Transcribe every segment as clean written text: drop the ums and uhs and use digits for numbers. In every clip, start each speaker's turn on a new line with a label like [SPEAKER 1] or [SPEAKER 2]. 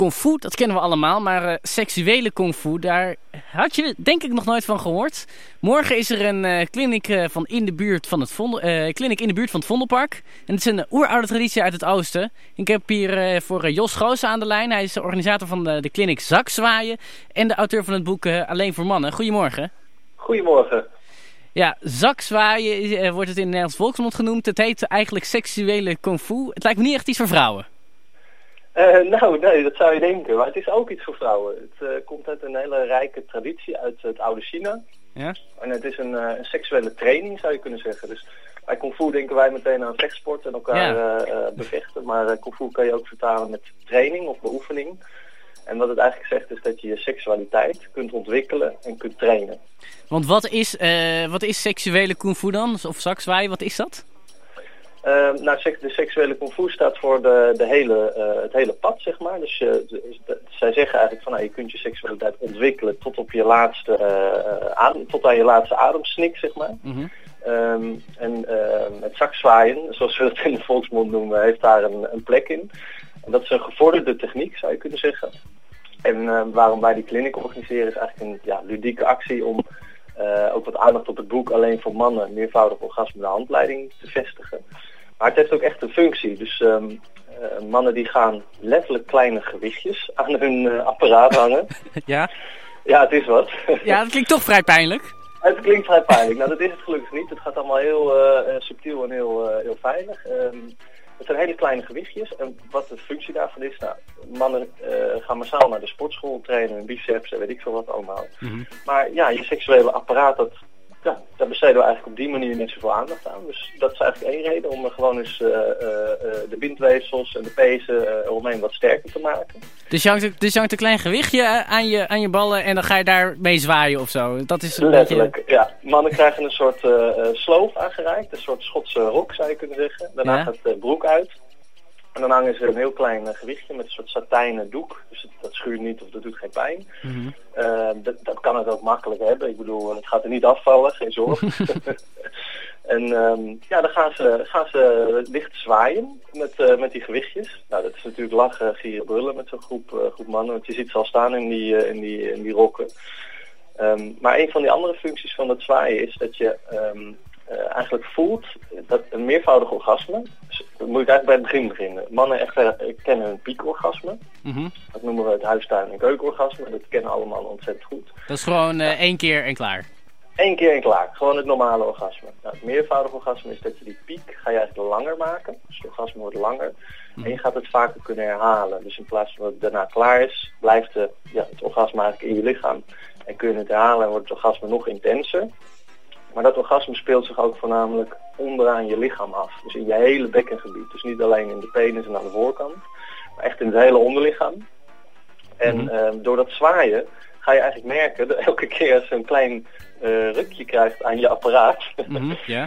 [SPEAKER 1] Kung Fu, dat kennen we allemaal, maar seksuele Kung Fu, daar had je denk ik nog nooit van gehoord. Morgen is er een clinic in de buurt van het Vondelpark. En het is een oeroude traditie uit het oosten. Ik heb hier voor Jos Goossen aan de lijn. Hij is de organisator van de clinic Zakzwaaien en de auteur van het boek Alleen voor Mannen. Goedemorgen.
[SPEAKER 2] Goedemorgen.
[SPEAKER 1] Ja, zakzwaaien wordt het in Nederlands volksmond genoemd. Het heet eigenlijk seksuele Kung Fu. Het lijkt me niet echt iets voor vrouwen.
[SPEAKER 2] Nee, dat zou je denken. Maar het is ook iets voor vrouwen. Het komt uit een hele rijke traditie uit het oude China.
[SPEAKER 1] Ja?
[SPEAKER 2] En het is een seksuele training, zou je kunnen zeggen. Dus bij Kung Fu denken wij meteen aan vechtsport en elkaar bevechten. Maar Kung Fu kan je ook vertalen met training of beoefening. En wat het eigenlijk zegt is dat je je seksualiteit kunt ontwikkelen en kunt trainen.
[SPEAKER 1] Want wat is seksuele Kung Fu dan? Of zakzwaaien, wat is dat?
[SPEAKER 2] De seksuele Kung Fu staat voor het hele pad, zeg maar. Dus zij zeggen eigenlijk van, je kunt je seksualiteit ontwikkelen tot op je tot aan je laatste ademsnik, zeg maar. Mm-hmm. Het zakzwaaien, zoals we het in de volksmond noemen, heeft daar een plek in. En dat is een gevorderde techniek, zou je kunnen zeggen. En waarom wij die clinic organiseren is eigenlijk een ludieke actie om ook wat aandacht op het boek Alleen voor Mannen, meervoudig orgasme de handleiding te vestigen. Maar het heeft ook echt een functie. Dus mannen die gaan letterlijk kleine gewichtjes aan hun apparaat hangen.
[SPEAKER 1] Ja?
[SPEAKER 2] Ja, het is wat.
[SPEAKER 1] Ja, dat klinkt toch vrij pijnlijk.
[SPEAKER 2] Het klinkt vrij pijnlijk. Nou, dat is het gelukkig niet. Het gaat allemaal heel subtiel en heel veilig. Het zijn hele kleine gewichtjes. En wat de functie daarvan is, mannen gaan massaal naar de sportschool, trainen hun biceps en weet ik veel wat allemaal. Mm-hmm. Maar je seksuele apparaat, daar besteden we eigenlijk op die manier niet zoveel aandacht aan. Dus dat is eigenlijk één reden om gewoon eens de bindweefsels en de pezen eromheen wat sterker te maken.
[SPEAKER 1] Dus je hangt een klein gewichtje aan je ballen en dan ga je daarmee zwaaien of zo? Dat is
[SPEAKER 2] letterlijk, beetje... ja. Mannen krijgen een soort sloof aangereikt, een soort Schotse rok zou je kunnen zeggen. Daarna gaat de broek uit. En dan hangen ze een heel klein gewichtje met een soort satijnen doek. Dus dat schuurt niet of dat doet geen pijn. Mm-hmm. Dat kan het ook makkelijk hebben. Ik bedoel, het gaat er niet afvallen, geen zorg. En dan gaan ze licht zwaaien met die gewichtjes. Nou, dat is natuurlijk lachen, gieren, brullen met zo'n groep mannen. Want je ziet ze al staan in die rokken. Maar een van die andere functies van het zwaaien is dat je... eigenlijk voelt dat een meervoudig orgasme, dus dan moet ik eigenlijk bij het begin beginnen. Mannen kennen hun piekorgasme. Mm-hmm. Dat noemen we het huistuin- en keukenorgasme. Dat kennen allemaal ontzettend goed.
[SPEAKER 1] Dat is gewoon 1 keer en klaar.
[SPEAKER 2] 1 keer en klaar. Gewoon het normale orgasme. Nou, het meervoudig orgasme is dat je die piek ga je eigenlijk langer maken. Dus het orgasme wordt langer. Mm-hmm. En je gaat het vaker kunnen herhalen. Dus in plaats van dat het daarna klaar is, blijft het orgasme eigenlijk in je lichaam. En kun je het herhalen en wordt het orgasme nog intenser. Maar dat orgasme speelt zich ook voornamelijk onderaan je lichaam af. Dus in je hele bekkengebied. Dus niet alleen in de penis en aan de voorkant. Maar echt in het hele onderlichaam. En door dat zwaaien ga je eigenlijk merken dat elke keer als je een klein rukje krijgt aan je apparaat.
[SPEAKER 1] Mm-hmm, yeah.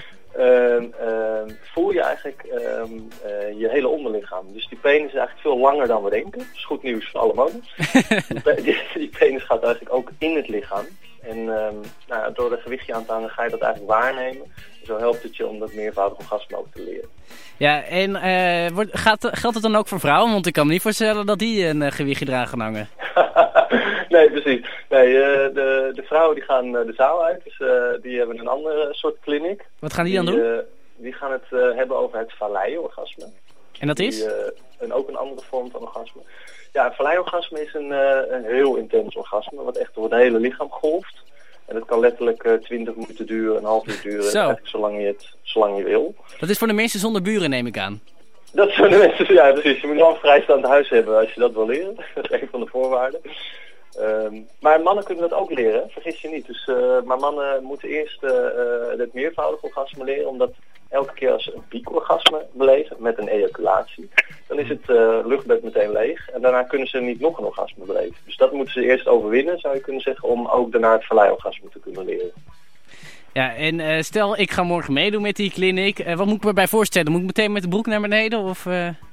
[SPEAKER 2] Voel je eigenlijk je hele onderlichaam. Dus die penis is eigenlijk veel langer dan we denken. Dat is goed nieuws voor alle mannen. die penis gaat eigenlijk ook in het lichaam. En door een gewichtje aan te hangen ga je dat eigenlijk waarnemen. En zo helpt het je om dat meervoudig orgasme ook te leren.
[SPEAKER 1] Ja, en geldt het dan ook voor vrouwen? Want ik kan me niet voorstellen dat die een gewichtje eraan gaan hangen.
[SPEAKER 2] Nee, precies. Nee, de vrouwen die gaan de zaal uit. Dus die hebben een andere soort clinic.
[SPEAKER 1] Wat gaan die dan doen?
[SPEAKER 2] Die gaan het hebben over het valleiorgasme.
[SPEAKER 1] En dat is?
[SPEAKER 2] Ook een andere vorm van orgasme. Ja, een valleiorgasme is een heel intens orgasme, wat echt door het hele lichaam golft. En dat kan letterlijk 20 minuten duren, een half uur duren, eigenlijk zolang je wil. Dat
[SPEAKER 1] is voor de mensen zonder buren, neem ik aan.
[SPEAKER 2] Dat zijn de mensen, ja precies. Je moet wel een vrijstaand huis hebben als je dat wil leren. Dat is een van de voorwaarden. Maar mannen kunnen dat ook leren, vergis je niet. Dus, maar mannen moeten eerst het meervoudig orgasme leren, omdat elke keer als ze een piekorgasme beleven met een ejaculatie, dan is het luchtbed meteen leeg. En daarna kunnen ze niet nog een orgasme beleven. Dus dat moeten ze eerst overwinnen, zou je kunnen zeggen, om ook daarna het valleiorgasme te kunnen leren.
[SPEAKER 1] Ja, en stel ik ga morgen meedoen met die clinic. Wat moet ik me bij voorstellen? Moet ik meteen met de broek naar beneden? Of,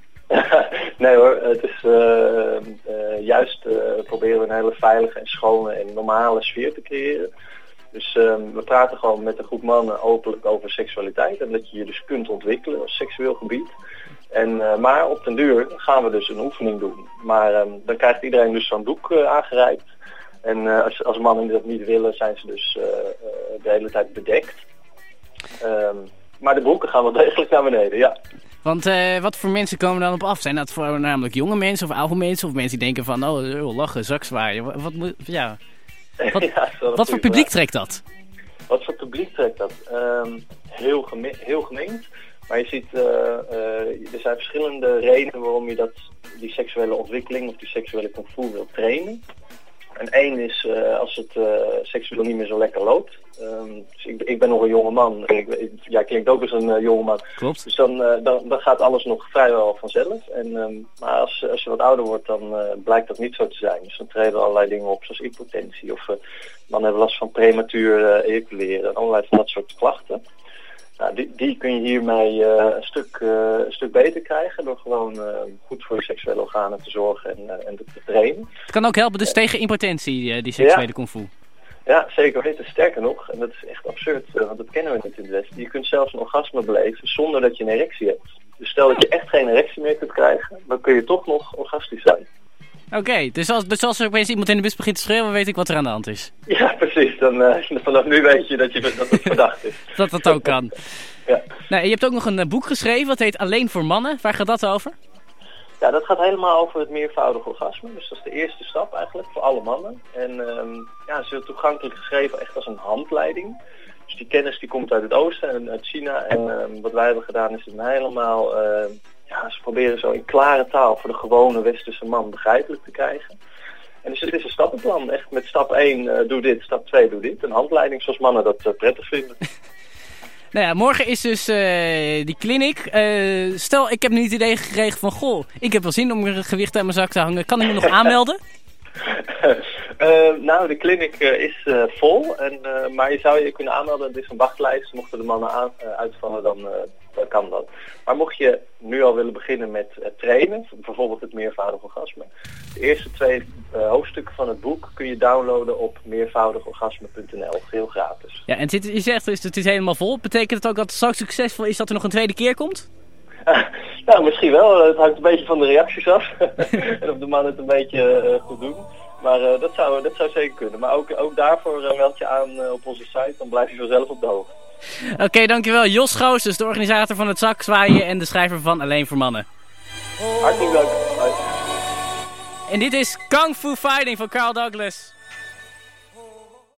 [SPEAKER 2] Nee hoor, het is juist proberen we een hele veilige en schone en normale sfeer te creëren. Dus we praten gewoon met een groep mannen openlijk over seksualiteit en dat je je dus kunt ontwikkelen op seksueel gebied. Maar op den duur gaan we dus een oefening doen. Maar dan krijgt iedereen dus zo'n doek aangereikt. En als mannen dat niet willen, zijn ze dus de hele tijd bedekt. Maar de broeken gaan wel degelijk naar beneden, ja.
[SPEAKER 1] Want wat voor mensen komen dan op af? Zijn dat voornamelijk jonge mensen of oude mensen? Of mensen die denken van, lachen, zakzwaaien. Wat voor publiek trekt dat?
[SPEAKER 2] Wat voor publiek trekt dat? Heel gemengd. Maar je ziet, er zijn verschillende redenen waarom je die seksuele ontwikkeling of die seksuele kung fu wil trainen. En één is als het seksueel niet meer zo lekker loopt. Dus ik ben nog een jonge man. En jij klinkt ook als een jonge man.
[SPEAKER 1] Klopt.
[SPEAKER 2] Dus dan gaat alles nog vrijwel vanzelf. Maar als je wat ouder wordt, dan blijkt dat niet zo te zijn. Dus dan treden allerlei dingen op, zoals impotentie. Of mannen hebben last van prematuur ejaculeren. Allerlei van dat soort klachten. Nou, die kun je hiermee een stuk beter krijgen door gewoon goed voor je seksuele organen te zorgen en te trainen.
[SPEAKER 1] Het kan ook helpen dus tegen impotentie, die seksuele kung fu.
[SPEAKER 2] Ja, zeker weten. Sterker nog, en dat is echt absurd, want dat kennen we niet in het Westen. Je kunt zelfs een orgasme beleven zonder dat je een erectie hebt. Dus stel dat je echt geen erectie meer kunt krijgen, dan kun je toch nog orgastisch zijn.
[SPEAKER 1] Oké, dus als er opeens iemand in de bus begint te schreeuwen, weet ik wat er aan de hand is.
[SPEAKER 2] Ja, precies. Vanaf nu weet je dat het verdacht is.
[SPEAKER 1] Dat ook kan.
[SPEAKER 2] Ja.
[SPEAKER 1] Nou, je hebt ook nog een boek geschreven, dat heet Alleen voor Mannen. Waar gaat dat over?
[SPEAKER 2] Ja, dat gaat helemaal over het meervoudig orgasme. Dus dat is de eerste stap eigenlijk voor alle mannen. En ze is toegankelijk geschreven echt als een handleiding. Dus die kennis die komt uit het oosten en uit China. En wat wij hebben gedaan is het helemaal... ze proberen zo in klare taal voor de gewone westerse man begrijpelijk te krijgen. En dus het is een stappenplan. Echt met stap 1 doe dit, stap 2 doe dit. Een handleiding zoals mannen dat prettig vinden.
[SPEAKER 1] Nou ja, morgen is dus die clinic. Stel, ik heb nu het idee gekregen van... Goh, ik heb wel zin om een gewicht aan mijn zak te hangen. Kan ik me nog aanmelden?
[SPEAKER 2] De clinic is vol. Maar je zou je kunnen aanmelden. Het is een wachtlijst. Mochten de mannen uitvallen, dan kan dat. Maar mocht je nu al willen beginnen met trainen... bijvoorbeeld het meervoudig orgasme... de eerste 2 hoofdstukken van het boek kun je downloaden op meervoudigorgasme.nl. Heel gratis. Ja,
[SPEAKER 1] en je zegt dus het is helemaal vol. Betekent het ook dat het zo succesvol is dat er nog een tweede keer komt?
[SPEAKER 2] Nou, misschien wel. Het hangt een beetje van de reacties af. En of de mannen het een beetje goed doen. Maar dat zou zeker kunnen. Maar ook daarvoor meld je aan op onze site. Dan blijf je vanzelf op de hoogte.
[SPEAKER 1] Oké, dankjewel. Jos Goos, dus de organisator van het Zakzwaaien en de schrijver van Alleen voor Mannen.
[SPEAKER 2] Hartelijk dank. Bye.
[SPEAKER 1] En dit is Kung Fu Fighting van Carl Douglas.